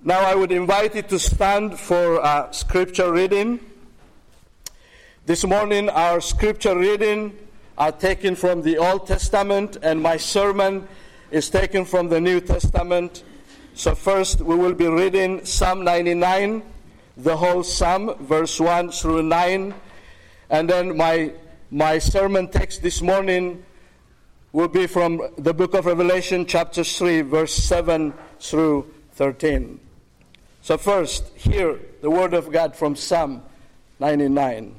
Now I would invite you to stand for scripture reading. This morning our scripture reading are taken from the Old Testament, and my sermon is taken from the New Testament. So first we will be reading Psalm 99, the whole Psalm, verse 1 through 9. And then my sermon text this morning will be from the book of Revelation, chapter 3, verse 7 through 13. So first, hear the word of God from Psalm 99.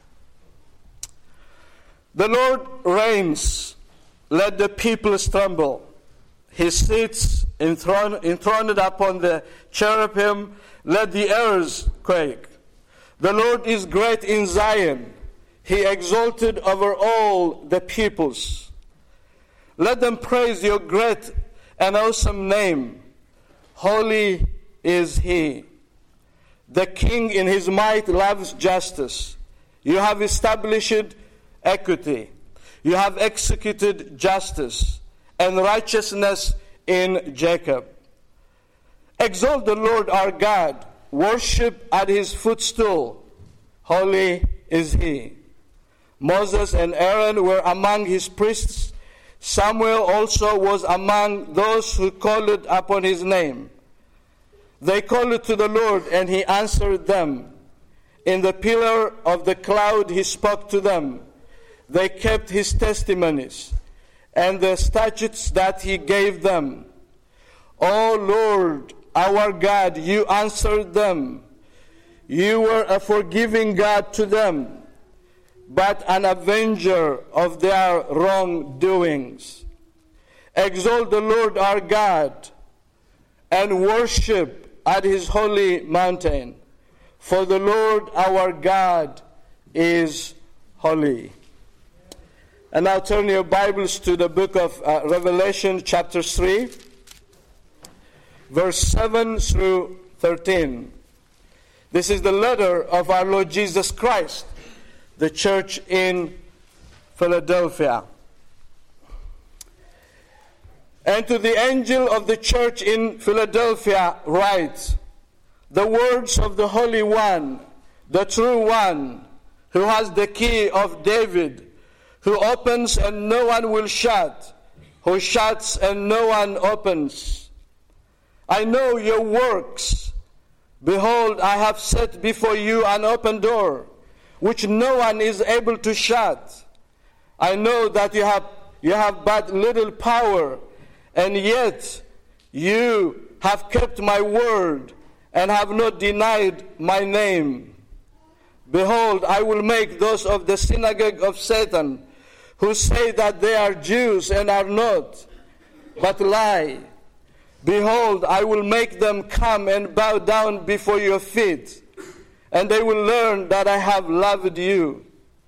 The Lord reigns, let the peoples tremble. He sits enthroned upon the cherubim, let the earth quake. The Lord is great in Zion, he exalted over all the peoples. Let them praise your great and awesome name. Holy is he. The king in his might loves justice. You have established equity. You have executed justice and righteousness in Jacob. Exalt the Lord our God. Worship at his footstool. Holy is he. Moses and Aaron were among his priests. Samuel also was among those who called upon his name. They called to the Lord, and he answered them. In the pillar of the cloud he spoke to them. They kept his testimonies and the statutes that he gave them. O Lord, our God, you answered them. You were a forgiving God to them, but an avenger of their wrongdoings. Exalt the Lord our God and worship at his holy mountain, for the Lord our God is holy. And now turn your Bibles to the book of Revelation chapter 3, verse 7 through 13. This is the letter of our Lord Jesus Christ, the church in Philadelphia. And to the angel of the church in Philadelphia write, the words of the Holy One, the true One, who has the key of David, who opens and no one will shut, who shuts and no one opens. I know your works. Behold, I have set before you an open door, which no one is able to shut. I know that you have but little power, and yet you have kept my word and have not denied my name. Behold, I will make those of the synagogue of Satan, who say that they are Jews and are not, but lie. Behold, I will make them come and bow down before your feet, and they will learn that I have loved you.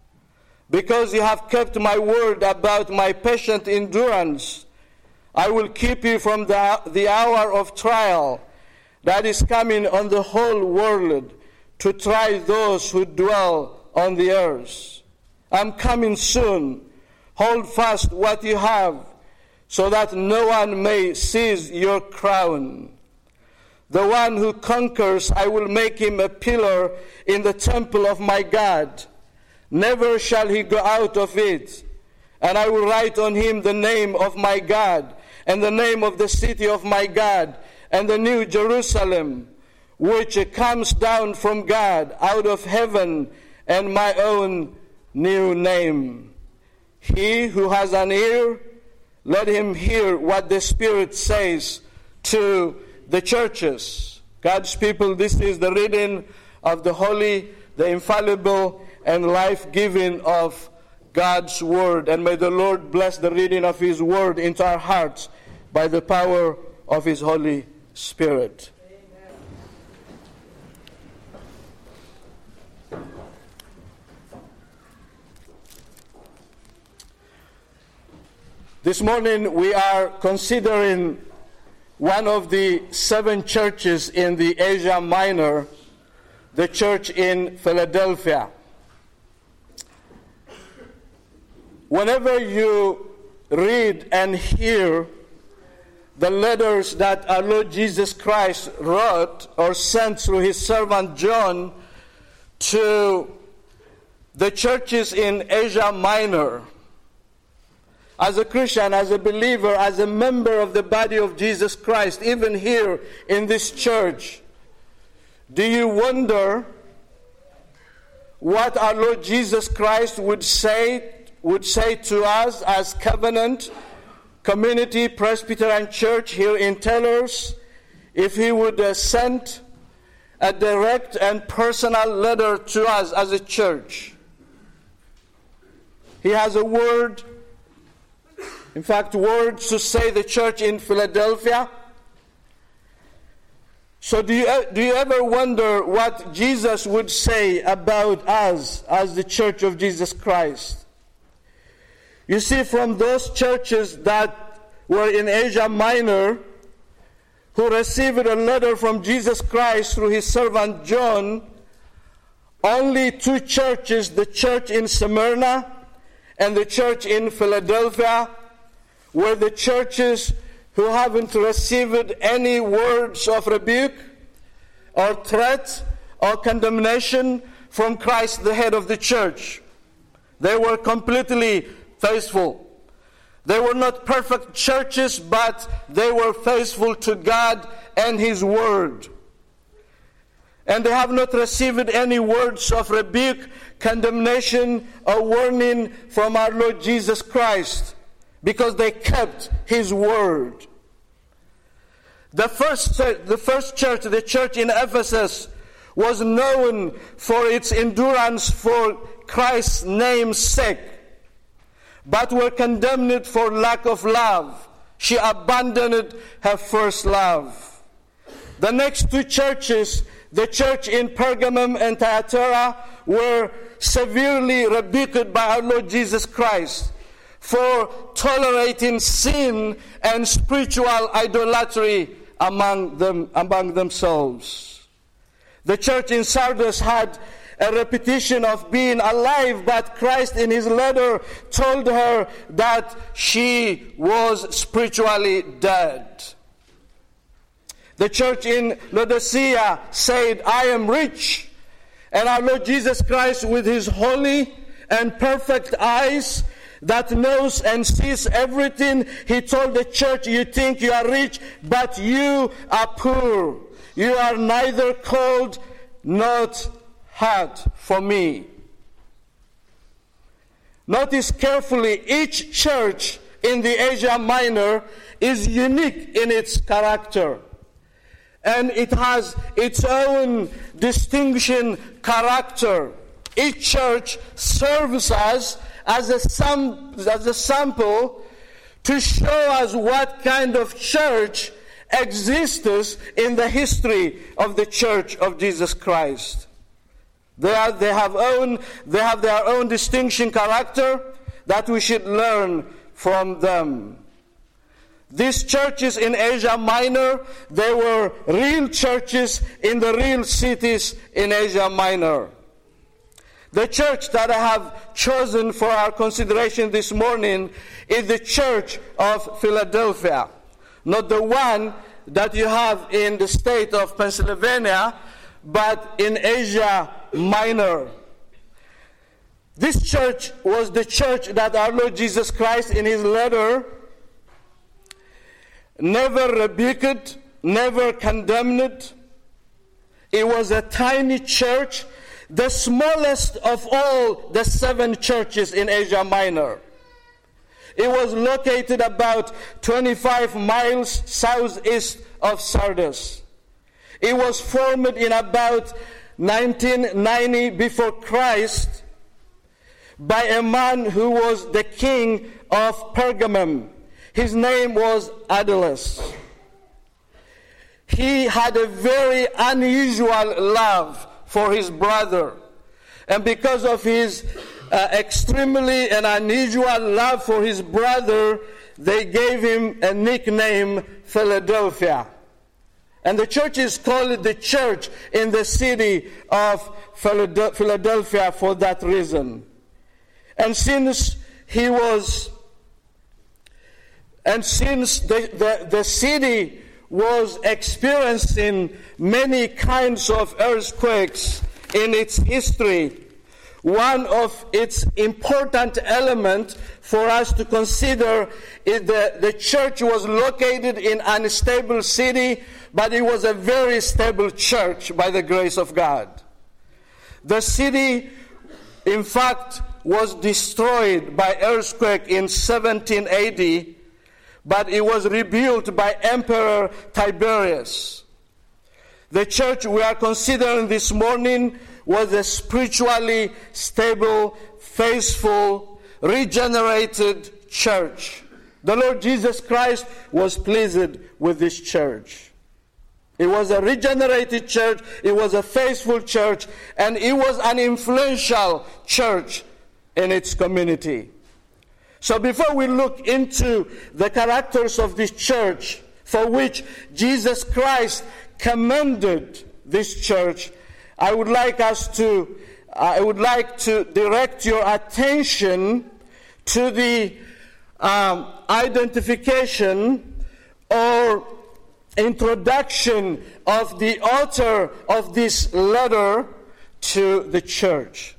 Because you have kept my word about my patient endurance, I will keep you from the hour of trial that is coming on the whole world to try those who dwell on the earth. I'm coming soon. Hold fast what you have, so that no one may seize your crown. The one who conquers, I will make him a pillar in the temple of my God. Never shall he go out of it. And I will write on him the name of my God, and the name of the city of my God, and the new Jerusalem, which comes down from God out of heaven, and my own new name. He who has an ear, let him hear what the Spirit says to the churches. God's people, this is the reading of the holy, the infallible, and life-giving of God's word. And may the Lord bless the reading of his word into our hearts by the power of his Holy Spirit. This morning we are considering one of the 7 churches in the Asia Minor, the church in Philadelphia. Whenever you read and hear the letters that our Lord Jesus Christ wrote or sent through his servant John to the churches in Asia Minor. As a Christian, as a believer, as a member of the body of Jesus Christ, even here in this church, do you wonder what our Lord Jesus Christ would say to us as Covenant Community Presbyterian Church here in Taylors if he would send a direct and personal letter to us as a church? He has a word, in fact, words to say the church in Philadelphia. So do you ever wonder what Jesus would say about us as the church of Jesus Christ? You see, from those churches that were in Asia Minor, who received a letter from Jesus Christ through his servant John, only two churches, the church in Smyrna and the church in Philadelphia, were the churches who haven't received any words of rebuke or threat or condemnation from Christ, the head of the church. They were completely faithful. They were not perfect churches, but they were faithful to God and his word. And they have not received any words of rebuke, condemnation, or warning from our Lord Jesus Christ, because they kept his word. The first church, the church in Ephesus, was known for its endurance for Christ's name's sake, but were condemned for lack of love. She abandoned her first love. The next two churches, the church in Pergamum and Thyatira, were severely rebuked by our Lord Jesus Christ for tolerating sin and spiritual idolatry among themselves. The church in Sardis had a reputation of being alive, but Christ in his letter told her that she was spiritually dead. The church in Laodicea said, "I am rich." And our Lord Jesus Christ, with his holy and perfect eyes that knows and sees everything, he told the church, "You think you are rich, but you are poor. You are neither cold nor hot for me." Notice carefully, each church in the Asia Minor is unique in its character. And it has its own distinction character. Each church serves us as a sample to show us what kind of church exists in the history of the Church of Jesus Christ. They have their own distinction character that we should learn from them. These churches in Asia Minor, they were real churches in the real cities in Asia Minor. The church that I have chosen for our consideration this morning is the Church of Philadelphia. Not the one that you have in the state of Pennsylvania, but in Asia Minor. This church was the church that our Lord Jesus Christ in his letter never rebuked, never condemned. It was a tiny church, the smallest of all the 7 churches in Asia Minor. It was located about 25 miles southeast of Sardis. It was formed in about 1990 before Christ by a man who was the king of Pergamum. His name was Attalus. He had a very unusual love for his brother. And because of his extremely and unusual love for his brother, they gave him a nickname, Philadelphia. And the church is called the church in the city of Philadelphia for that reason. And since he was And since the city was experiencing many kinds of earthquakes in its history, one of its important elements for us to consider is the church was located in an unstable city, but it was a very stable church by the grace of God. The city, in fact, was destroyed by earthquake in 17 AD, but it was rebuilt by Emperor Tiberius. The church we are considering this morning was a spiritually stable, faithful, regenerated church. The Lord Jesus Christ was pleased with this church. It was a regenerated church, it was a faithful church, and it was an influential church in its community. So before we look into the characters of this church, for which Jesus Christ commended this church, I would like to direct your attention to the identification or introduction of the author of this letter to the church.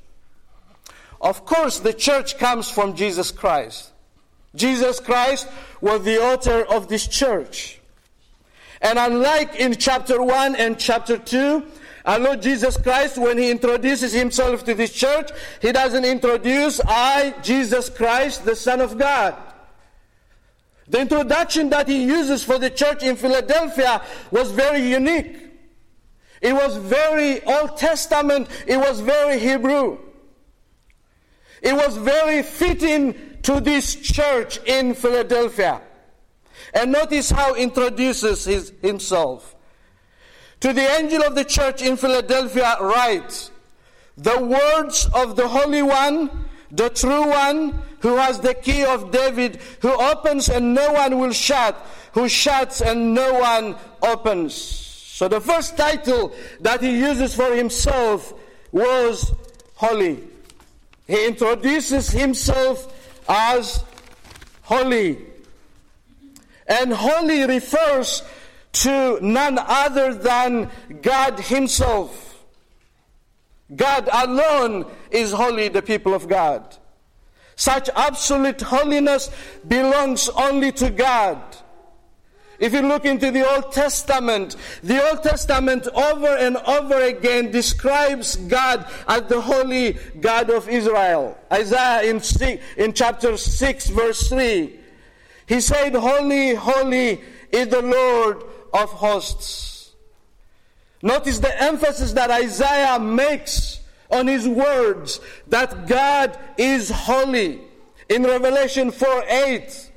Of course, the church comes from Jesus Christ. Jesus Christ was the author of this church. And unlike in chapter 1 and chapter 2, our Lord Jesus Christ, when he introduces himself to this church, he doesn't introduce, I, Jesus Christ, the Son of God. The introduction that he uses for the church in Philadelphia was very unique. It was very Old Testament. It was very Hebrew. It was very fitting to this church in Philadelphia. And notice how he introduces himself. To the angel of the church in Philadelphia write, the words of the Holy One, the true one, who has the key of David, who opens and no one will shut, who shuts and no one opens. So the first title that he uses for himself was Holy. He introduces himself as Holy. And holy refers to none other than God himself. God alone is holy, the people of God. Such absolute holiness belongs only to God. If you look into the Old Testament over and over again describes God as the holy God of Israel. Isaiah in chapter 6 verse 3, he said, Holy, holy is the Lord of hosts. Notice the emphasis that Isaiah makes on his words, that God is holy. In Revelation 4:8,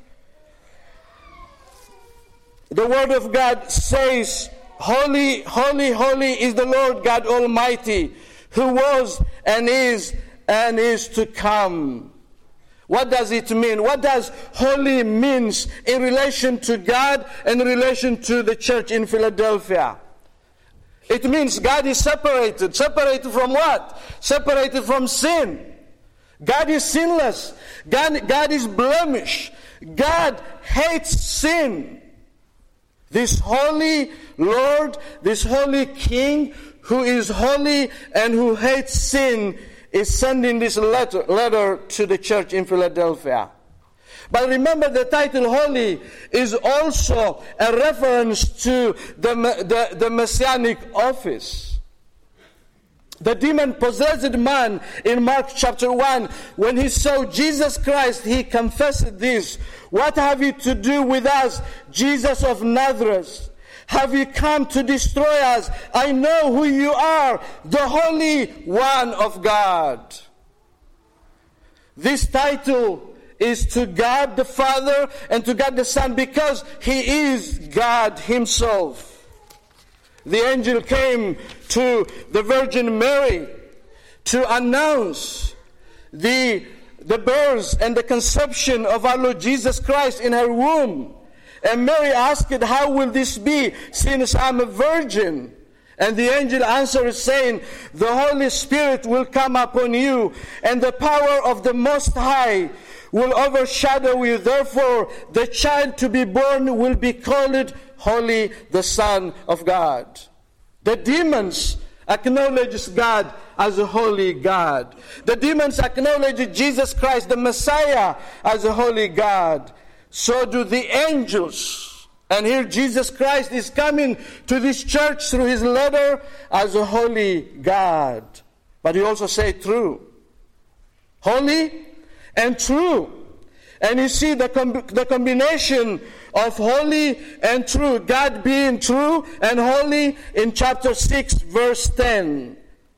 the Word of God says, Holy, holy, holy is the Lord God Almighty, who was and is to come. What does it mean? What does holy means in relation to God and in relation to the church in Philadelphia? It means God is separated. Separated from what? Separated from sin. God is sinless. God is blemished. God hates sin. This holy Lord, this holy King, who is holy and who hates sin, is sending this letter to the church in Philadelphia. But remember, the title Holy is also a reference to the Messianic office. The demon-possessed man in Mark chapter 1, when he saw Jesus Christ, he confessed this. What have you to do with us, Jesus of Nazareth? Have you come to destroy us? I know who you are, the Holy One of God. This title is to God the Father and to God the Son because he is God himself. The angel came to the Virgin Mary to announce the birth and the conception of our Lord Jesus Christ in her womb. And Mary asked, how will this be, since I'm a virgin? And the angel answered, saying, the Holy Spirit will come upon you, and the power of the Most High will overshadow you. Therefore, the child to be born will be called Holy, the Son of God. The demons acknowledge God as a holy God. The demons acknowledge Jesus Christ, the Messiah, as a holy God. So do the angels. And here Jesus Christ is coming to this church through his letter as a holy God. But he also said true. Holy and true. And you see the combination of holy and true, God being true and holy, in chapter 6, verse 10.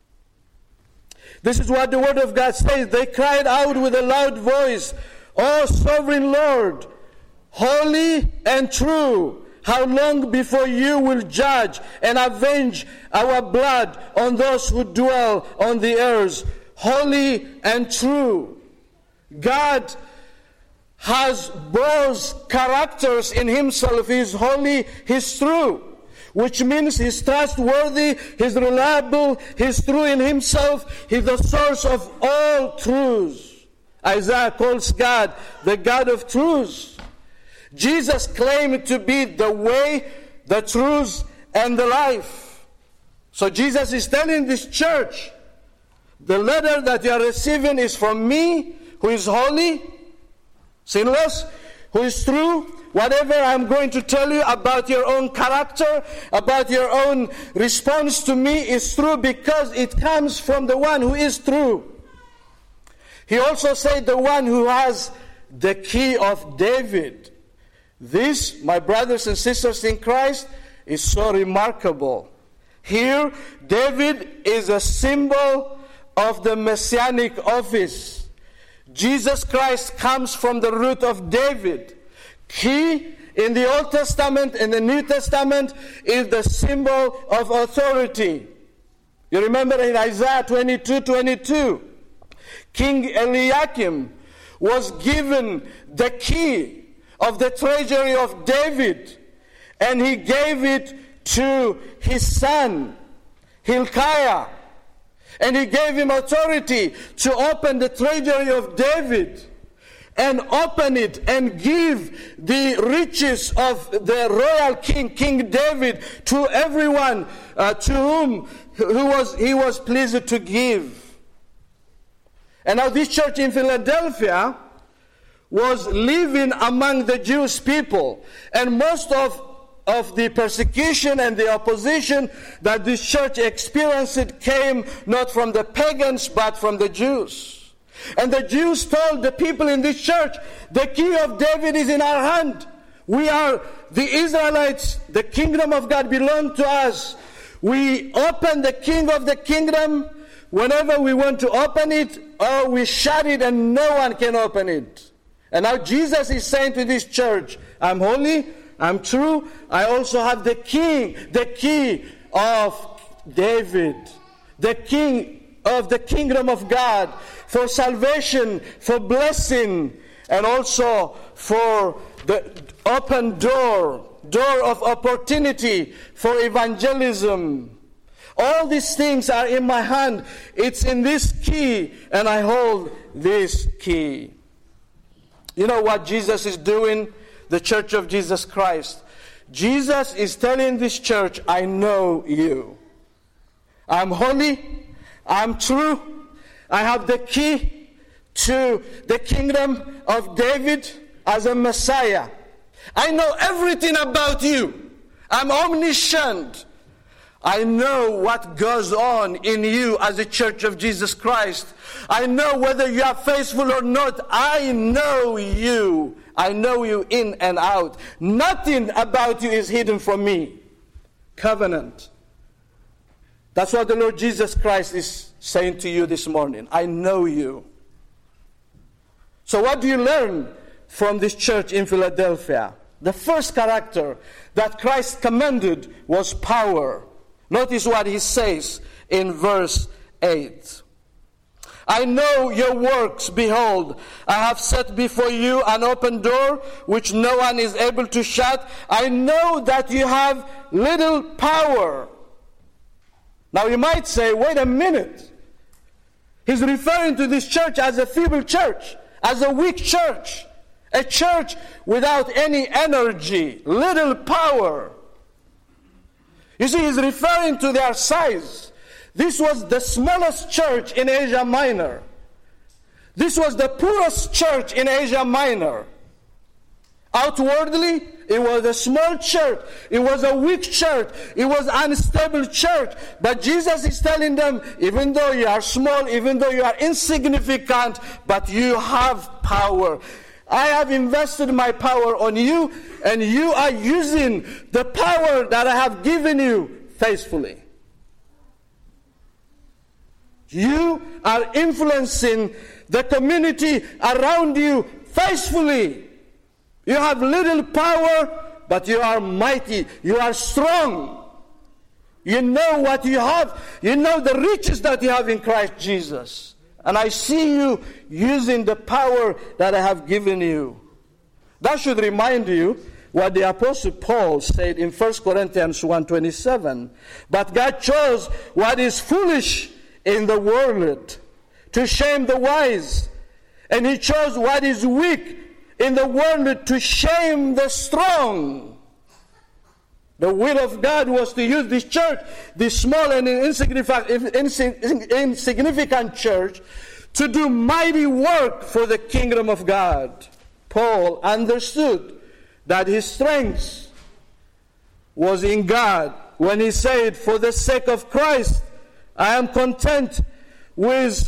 This is what the Word of God says. They cried out with a loud voice, "O sovereign Lord, holy and true, how long before you will judge and avenge our blood on those who dwell on the earth?" Holy and true. God has both characters in himself. He is holy, he is true, which means he is trustworthy, he is reliable, he is true in himself, he is the source of all truths. Isaiah calls God the God of truth. Jesus claimed to be the way, the truth, and the life. So Jesus is telling this church, the letter that you are receiving is from me, who is holy, sinless, who is true. Whatever I'm going to tell you about your own character, about your own response to me is true because it comes from the one who is true. He also said the one who has the key of David. This, my brothers and sisters in Christ, is so remarkable. Here, David is a symbol of the messianic office. Jesus Christ comes from the root of David. Key in the Old Testament and the New Testament is the symbol of authority. You remember in Isaiah 22:22, King Eliakim was given the key of the treasury of David, and he gave it to his son, Hilkiah. And he gave him authority to open the treasury of David and open it and give the riches of the royal king, King David, to everyone to whom he was pleased to give. And now this church in Philadelphia was living among the Jewish people, and most of the persecution and the opposition that this church experienced came not from the pagans but from the Jews. And the Jews told the people in this church, the key of David is in our hand. We are the Israelites. The kingdom of God belongs to us. We open the king of the kingdom whenever we want to open it, or we shut it and no one can open it. And now Jesus is saying to this church, I'm holy, I'm true, I also have the key of David, the king of the kingdom of God, for salvation, for blessing, and also for the open door of opportunity for evangelism. All these things are in my hand. It's in this key, and I hold this key. You know what Jesus is doing? The Church of Jesus Christ. Jesus is telling this church, I know you. I'm holy. I'm true. I have the key to the kingdom of David as a Messiah. I know everything about you. I'm omniscient. I know what goes on in you as a Church of Jesus Christ. I know whether you are faithful or not. I know you. I know you in and out. Nothing about you is hidden from me. Covenant. That's what the Lord Jesus Christ is saying to you this morning. I know you. So what do you learn from this church in Philadelphia? The first character that Christ commended was power. Notice what he says in verse 8. I know your works. Behold, I have set before you an open door which no one is able to shut. I know that you have little power. Now you might say, wait a minute. He's referring to this church as a feeble church, as a weak church, a church without any energy, little power. You see, he's referring to their size. This was the smallest church in Asia Minor. This was the poorest church in Asia Minor. Outwardly, it was a small church. It was a weak church. It was an unstable church. But Jesus is telling them, even though you are small, even though you are insignificant, but you have power. I have invested my power on you, and you are using the power that I have given you faithfully. You are influencing the community around you faithfully. You have little power, but you are mighty. You are strong. You know what you have. You know the riches that you have in Christ Jesus. And I see you using the power that I have given you. That should remind you what the Apostle Paul said in 1 Corinthians 1:27. But God chose what is foolish in the world to shame the wise. And he chose what is weak in the world to shame the strong. The will of God was to use this church, this small and insignificant church, to do mighty work for the kingdom of God. Paul understood that his strength was in God when he said, for the sake of Christ, I am content with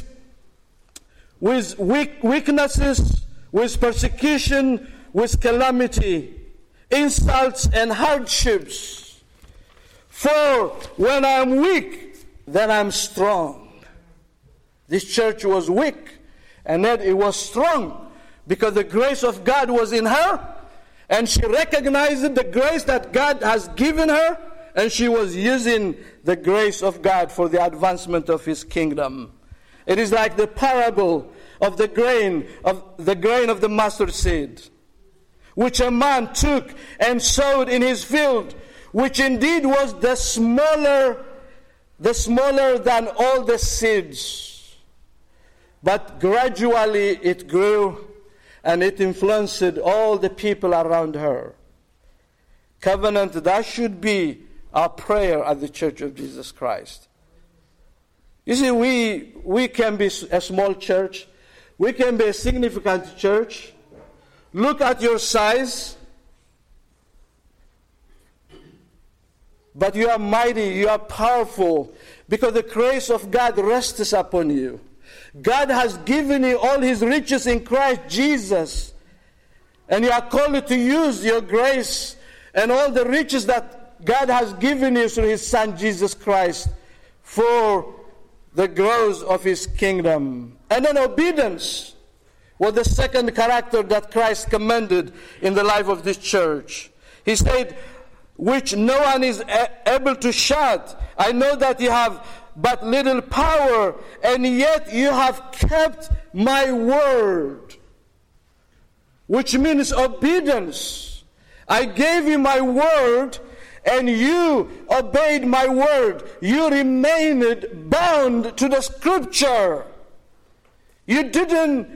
weaknesses, with persecution, with calamity, insults and hardships. For when I am weak, then I am strong. This church was weak, and yet it was strong because the grace of God was in her, and she recognized the grace that God has given her, and she was using the grace of God for the advancement of his kingdom. It is like the parable of the grain of the mustard seed, which a man took and sowed in his field, which indeed was the smaller than all the seeds. But gradually it grew, and it influenced all the people around her. Covenant, that should be our prayer at the Church of Jesus Christ. You see, we can be a small church. We can be a significant church. Look at your size. But you are mighty, you are powerful, because the grace of God rests upon you. God has given you all his riches in Christ Jesus. And you are called to use your grace and all the riches that God has given you through his Son Jesus Christ for the growth of his kingdom. And then obedience was the second character that Christ commended in the life of this church. He said, which no one is able to shut. I know that you have but little power, and yet you have kept my word. Which means obedience. I gave you my word, and you obeyed my word. You remained bound to the scripture. You didn't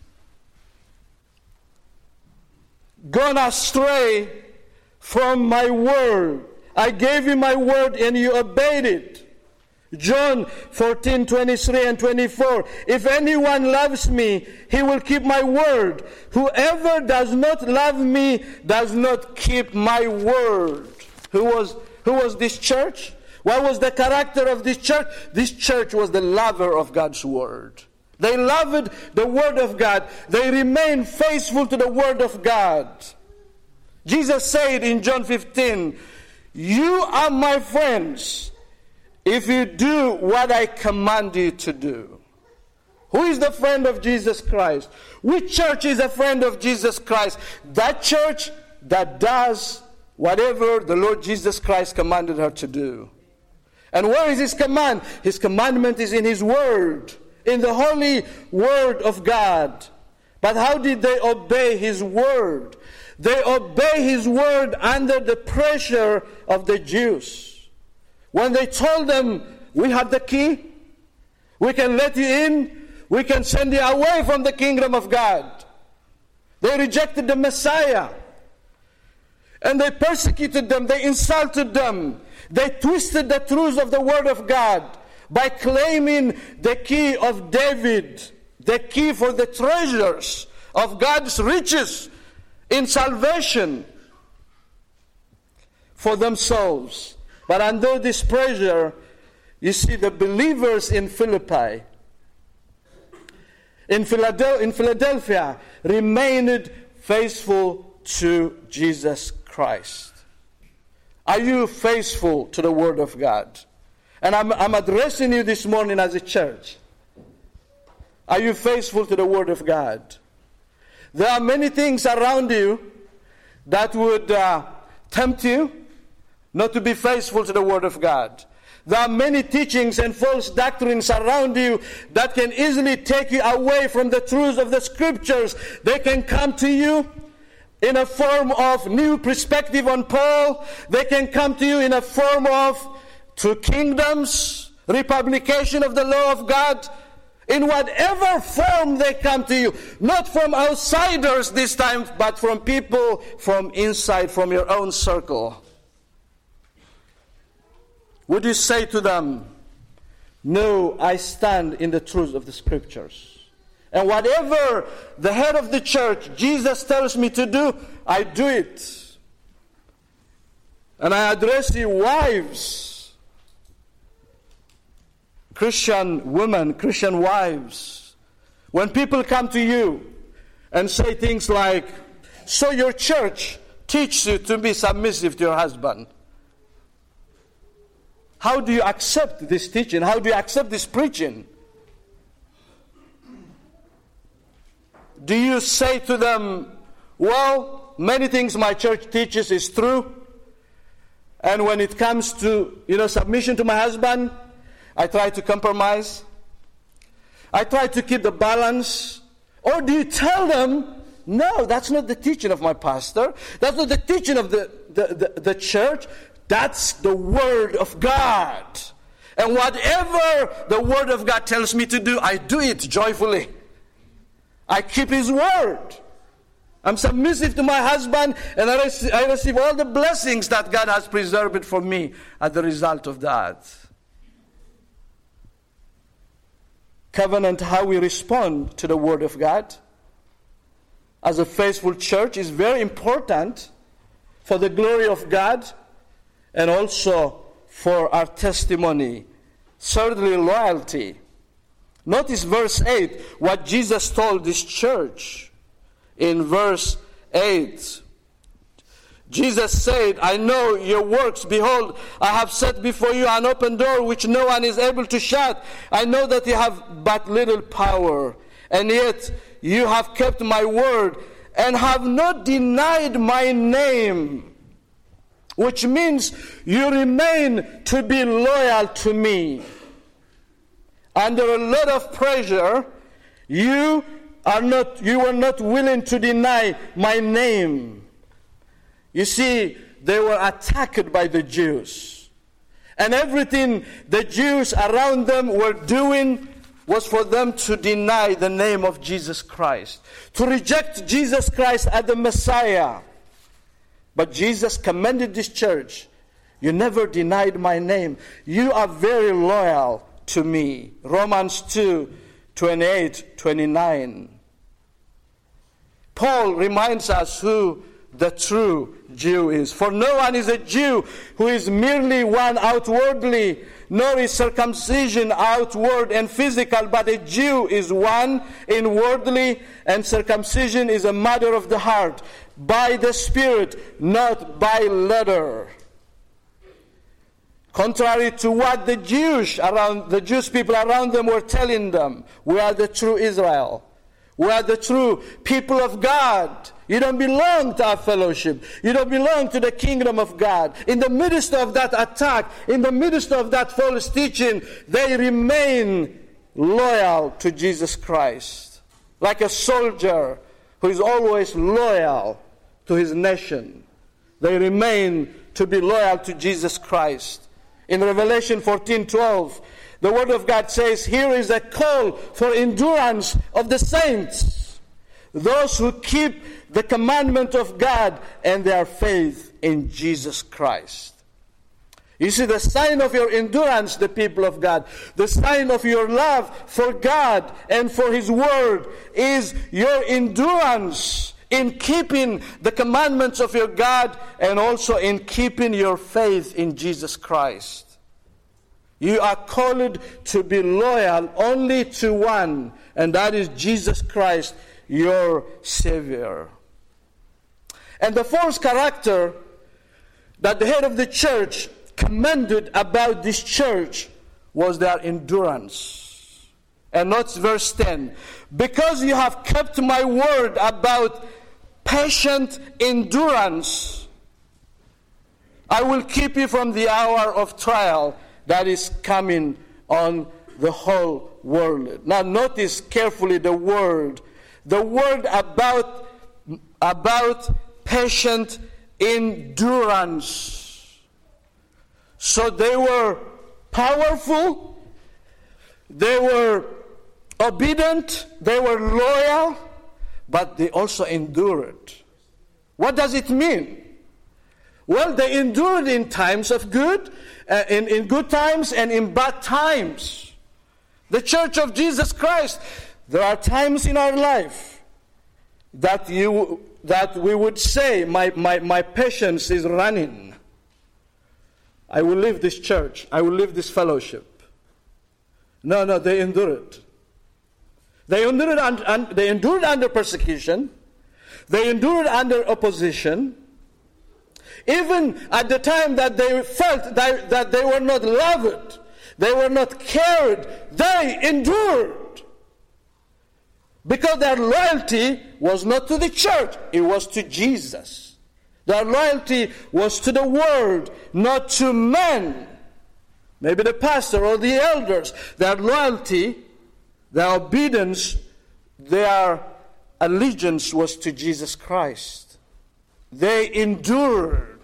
go astray from my word. I gave you my word and you obeyed it. John 14:23 and 24. If anyone loves me, he will keep my word. Whoever does not love me does not keep my word. Who was this church? What was the character of this church? This church was the lover of God's word. They loved the word of God. They remained faithful to the word of God. Jesus said in John 15, you are my friends if you do what I command you to do. Who is the friend of Jesus Christ? Which church is a friend of Jesus Christ? That church that does whatever the Lord Jesus Christ commanded her to do. And where is his command? His commandment is in his word, in the holy word of God. But how did they obey his word? They obey his word under the pressure of the Jews. When they told them, we have the key, we can let you in, We can send you away from the kingdom of God. They rejected the Messiah. And they persecuted them. They insulted them. They twisted the truth of the Word of God by claiming the key of David, the key for the treasures of God's riches in salvation for themselves. But under this pressure, you see the believers in Philippi, in Philadelphia, remained faithful to Jesus Christ. Are you faithful to the Word of God? And I'm addressing you this morning as a church. Are you faithful to the Word of God? There are many things around you that would tempt you not to be faithful to the Word of God. There are many teachings and false doctrines around you that can easily take you away from the truths of the Scriptures. They can come to you in a form of new perspective on Paul. They can come to you in a form of two kingdoms, republication of the law of God. In whatever form they come to you, not from outsiders this time, but from people from inside, from your own circle. Would you say to them, no, I stand in the truth of the Scriptures. And whatever the head of the church, Jesus, tells me to do, I do it. And I address you wives, Christian women, Christian wives. When people come to you and say things like, so your church teaches you to be submissive to your husband. How do you accept this teaching? How do you accept this preaching? Do you say to them, well, many things my church teaches is true, and when it comes to, submission to my husband, I try to compromise. I try to keep the balance. Or do you tell them, no, that's not the teaching of my pastor. That's not the teaching of the church. That's the Word of God. And whatever the Word of God tells me to do, I do it joyfully. I keep His Word. I'm submissive to my husband, and I receive all the blessings that God has preserved for me as the result of that. Covenant, how we respond to the Word of God as a faithful church is very important for the glory of God and also for our testimony. Thirdly, loyalty. Notice verse 8, what Jesus told this church. In verse 8, Jesus said, I know your works. Behold, I have set before you an open door which no one is able to shut. I know that you have but little power, and yet you have kept my word and have not denied my name. Which means you remain to be loyal to me. Under a lot of pressure, you were not willing to deny my name. You see, they were attacked by the Jews. And everything the Jews around them were doing was for them to deny the name of Jesus Christ, to reject Jesus Christ as the Messiah. But Jesus commended this church. You never denied my name. You are very loyal to me. Romans 2:28-29. Paul reminds us who the true Jew is. For no one is a Jew who is merely one outwardly, nor is circumcision outward and physical, but a Jew is one inwardly, and circumcision is a matter of the heart, by the Spirit, not by letter. Contrary to what the Jewish people around them were telling them, we are the true Israel. We are the true people of God. You don't belong to our fellowship. You don't belong to the kingdom of God. In the midst of that attack, in the midst of that false teaching, they remain loyal to Jesus Christ. Like a soldier who is always loyal to his nation. They remain to be loyal to Jesus Christ. In Revelation 14:12, The Word of God says here is a call for endurance of the saints, those who keep the commandment of God and their faith in Jesus Christ. You see, the sign of your endurance, the people of God, the sign of your love for God and for His Word is your endurance in keeping the commandments of your God and also in keeping your faith in Jesus Christ. You are called to be loyal only to one, and that is Jesus Christ, your Savior. And the fourth character that the head of the church commended about this church was their endurance. And notice verse 10. Because you have kept my word about patient endurance, I will keep you from the hour of trial that is coming on the whole world. Now notice carefully the word about patient endurance. So they were powerful, they were obedient, they were loyal, but they also endured. What does it mean? Well, they endured in times of good, in good times and in bad times. The Church of Jesus Christ, there are times in our life that we would say, my patience is running. I will leave this church. I will leave this fellowship. No, they endured. They endured under persecution. They endured under opposition. Even at the time that they felt that they were not loved, they were not cared, they endured. Because their loyalty was not to the church, it was to Jesus. Their loyalty was to the Word, not to men. Maybe the pastor or the elders. Their loyalty, their obedience, their allegiance was to Jesus Christ. They endured.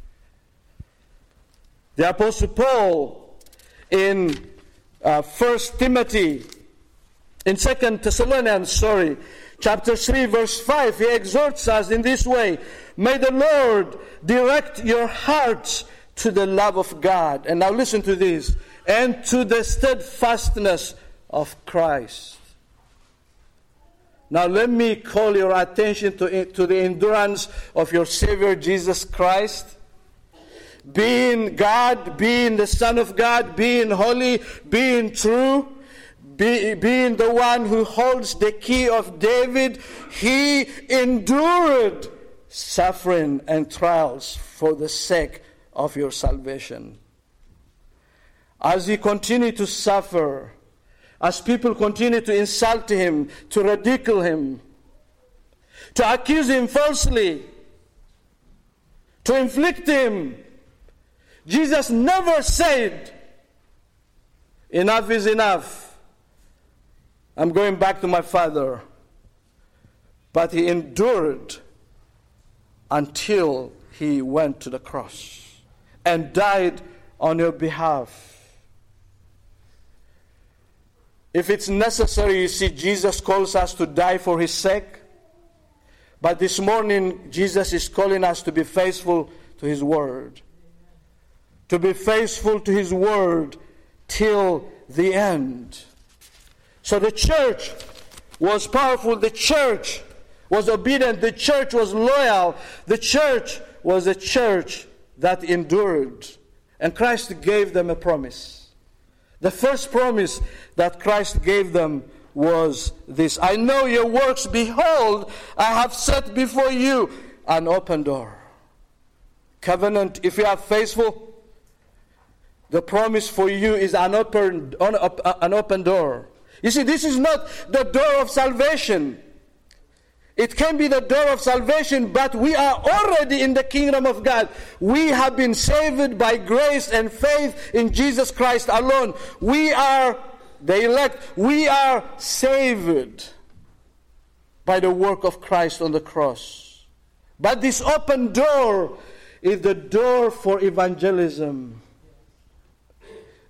The Apostle Paul in 1 Timothy, in 2 Thessalonians, chapter 3, verse 5, he exhorts us in this way. May the Lord direct your hearts to the love of God. And now listen to this. And to the steadfastness of Christ. Now let me call your attention to the endurance of your Savior Jesus Christ. Being God, being the Son of God, being holy, being true, being the one who holds the key of David, He endured suffering and trials for the sake of your salvation. As He continued to suffer, as people continued to insult Him, to ridicule Him, to accuse Him falsely, to inflict Him, Jesus never said, enough is enough. I'm going back to my Father. But He endured until He went to the cross and died on your behalf. If it's necessary, you see, Jesus calls us to die for His sake. But this morning, Jesus is calling us to be faithful to His Word. To be faithful to His Word till the end. So the church was powerful. The church was obedient. The church was loyal. The church was a church that endured. And Christ gave them a promise. The first promise that Christ gave them was this. I know your works. Behold, I have set before you an open door. Covenant, if you are faithful, the promise for you is an open door. You see, this is not the door of salvation. It can be the door of salvation, but we are already in the kingdom of God. We have been saved by grace and faith in Jesus Christ alone. We are the elect. We are saved by the work of Christ on the cross. But this open door is the door for evangelism.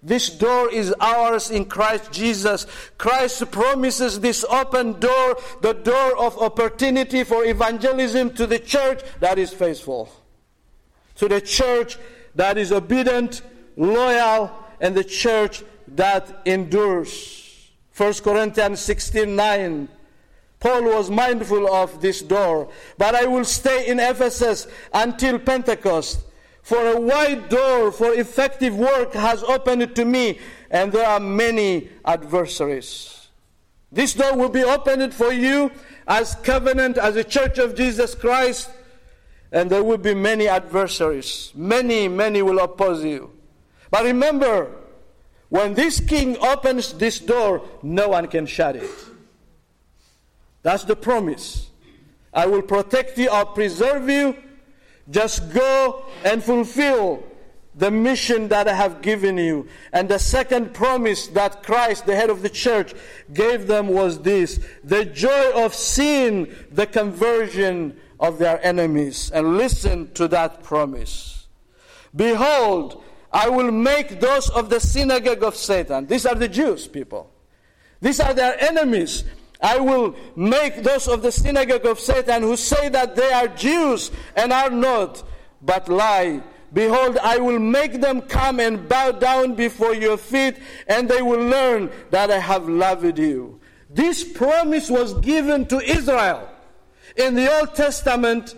This door is ours in Christ Jesus. Christ promises this open door, the door of opportunity for evangelism to the church that is faithful, to the church that is obedient, loyal, and the church that endures. 1 Corinthians 16:9. Paul was mindful of this door. But I will stay in Ephesus until Pentecost, for a wide door for effective work has opened to me, and there are many adversaries. This door will be opened for you as covenant, as a church of Jesus Christ, and there will be many adversaries. Many will oppose you. But remember, when this king opens this door, no one can shut it. That's the promise. I will protect you, I'll preserve you. Just go and fulfill the mission that I have given you. And the second promise that Christ, the head of the church, gave them was this: the joy of seeing the conversion of their enemies. And listen to that promise. Behold, I will make those of the synagogue of Satan. These are the Jews, people. These are their enemies. I will make those of the synagogue of Satan who say that they are Jews and are not, but lie. Behold, I will make them come and bow down before your feet, and they will learn that I have loved you. This promise was given to Israel. In the Old Testament,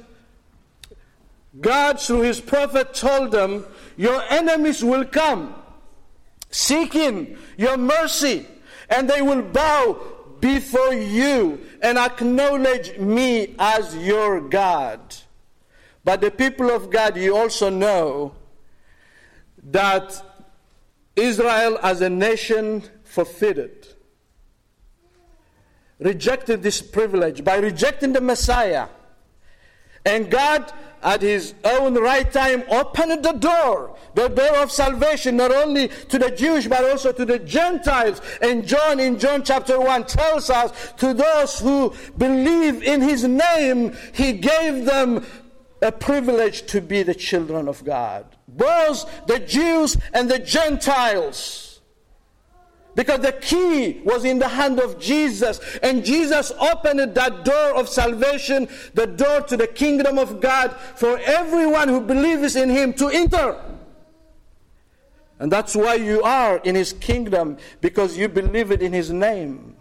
God, through his prophet, told them, your enemies will come, seeking your mercy, and they will bow before you and acknowledge me as your God. But the people of God, you also know that Israel as a nation forfeited it. Rejected this privilege by rejecting the Messiah. And God, at his own right time, opened the door of salvation, not only to the Jews, but also to the Gentiles. And John, in John chapter 1, tells us, to those who believe in his name, he gave them a privilege to be the children of God. Both the Jews and the Gentiles. Because the key was in the hand of Jesus. And Jesus opened that door of salvation, the door to the kingdom of God, for everyone who believes in him to enter. And that's why you are in his kingdom, because you believe it in his name.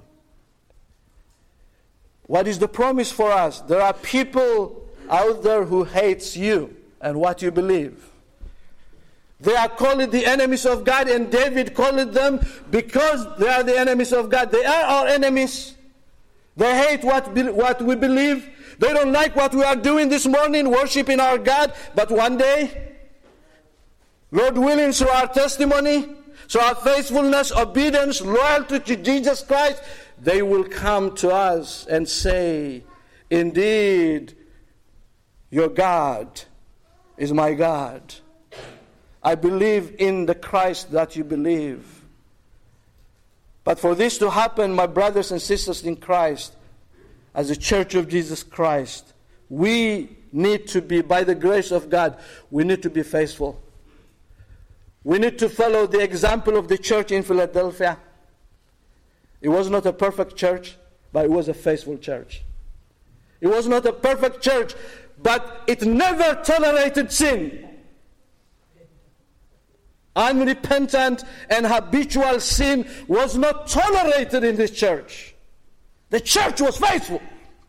What is the promise for us? There are people out there who hates you and what you believe. They are called the enemies of God, and David called them because they are the enemies of God. They are our enemies. They hate what we believe. They don't like what we are doing this morning, worshiping our God. But one day, Lord willing, through our testimony, through our faithfulness, obedience, loyalty to Jesus Christ, they will come to us and say, indeed, your God is my God. I believe in the Christ that you believe. But for this to happen, my brothers and sisters in Christ, as a church of Jesus Christ, we need to be, by the grace of God, we need to be faithful. We need to follow the example of the church in Philadelphia. It was not a perfect church, but it was a faithful church. It was not a perfect church, but it never tolerated sin. Unrepentant and habitual sin was not tolerated in this church. The church was faithful.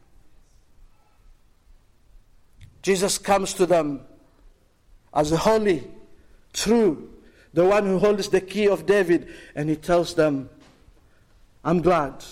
Jesus comes to them as a holy, true, the one who holds the key of David, and he tells them, I'm glad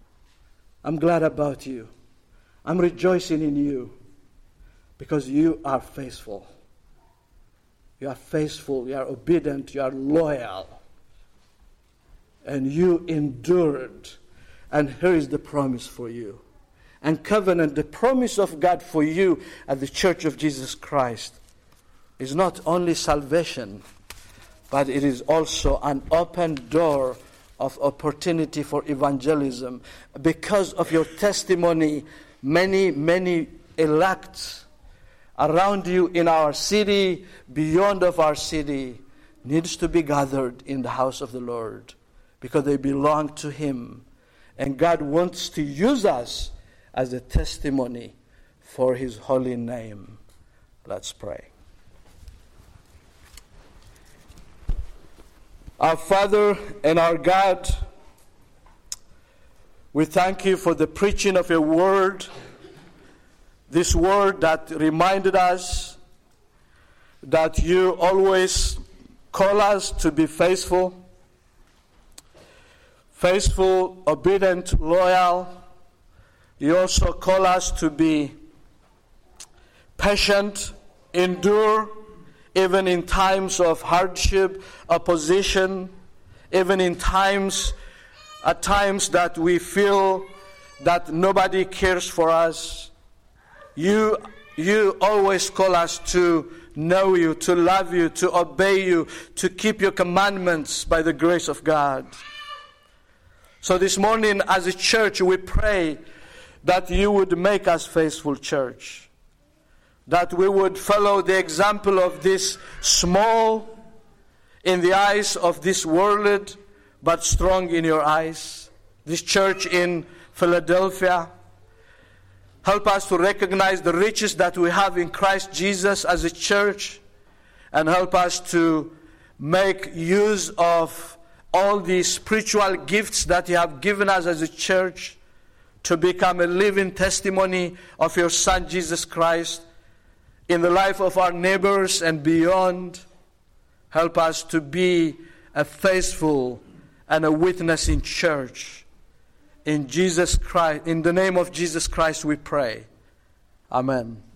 about you. I'm rejoicing in you because you are faithful. You are faithful, you are obedient, you are loyal. And you endured. And here is the promise for you. And covenant, the promise of God for you at the Church of Jesus Christ is not only salvation, but it is also an open door of opportunity for evangelism. Because of your testimony, many elect around you in our city, beyond of our city, needs to be gathered in the house of the Lord because they belong to Him. And God wants to use us as a testimony for His holy name. Let's pray. Our Father and our God, we thank You for the preaching of Your word, this word that reminded us that You always call us to be faithful, obedient, loyal. You also call us to be patient, endure, even in times of hardship, opposition, even in times, at times that we feel that nobody cares for us. You always call us to know You, to love You, to obey You, to keep Your commandments by the grace of God. So this morning as a church we pray that You would make us faithful church, that we would follow the example of this small in the eyes of this world but strong in Your eyes, this church in Philadelphia. Help us to recognize the riches that we have in Christ Jesus as a church, and help us to make use of all the spiritual gifts that You have given us as a church to become a living testimony of Your Son Jesus Christ in the life of our neighbors and beyond. Help us to be a faithful and a witnessing church. In Jesus Christ, in the name of Jesus Christ we pray. Amen.